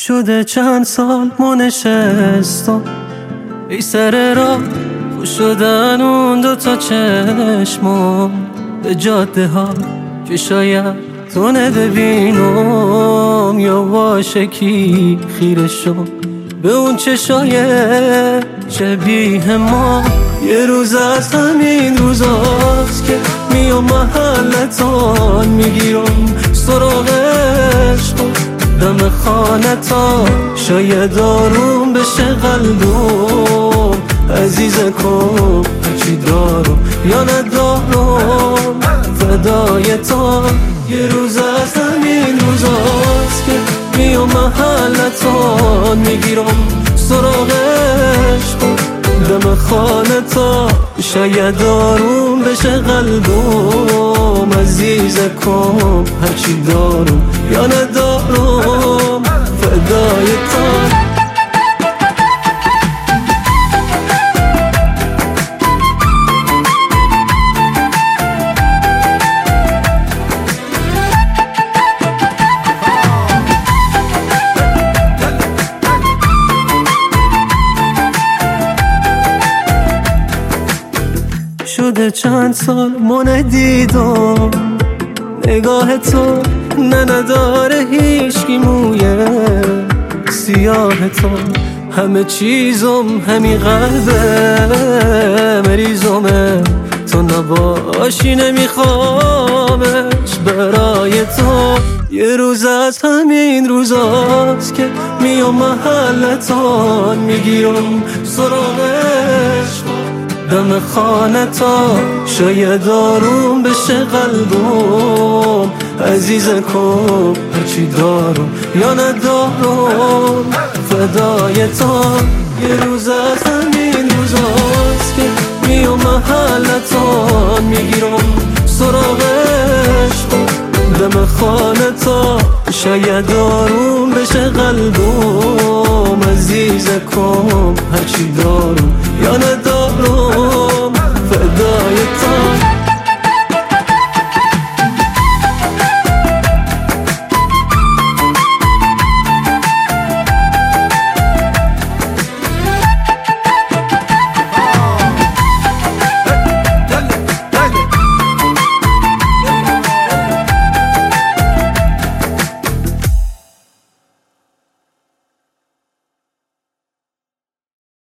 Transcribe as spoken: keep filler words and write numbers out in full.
شده چند سال ما نشستم ای سر را خوش شدن اون دوتا چشمم به جاده ها که شاید تو نبینم، یا واشکی خیره شد به اون چشای شبیه ما. یه روز از همین روزاست که میام محلتان میگیرم سراغ عشق دم خانه تا شاید آروم بشه قلبم. عزیز کن هرچی دارم یا ندارم فدای تو. یه روز از همین روزاست که میام محلتان میگیرم سراغ عشق دم خانه تا شاید آروم بشه قلبم. عزیز کن هرچی دارم یا ندارم فدای تو. شده چند سال ما ندیدم نگاه تو نه نداره هیچکی مویه سیاه تو. همه چیزم همین قلبه مریضمه تو نباشی نمیخوامش برای تو. یه روز از همین روزاست که میام محلتان میگیرم سراغش دم خانه تا شاید آروم بشه قلبم. عزیز کن هرچی دارم یا ندارم فدای تو. یه روز از همین روزاست که میام محلتان میگیرم سراغش دم خانه تا شاید آروم بشه قلبم. عزیز کن هرچی دارم یا ندارم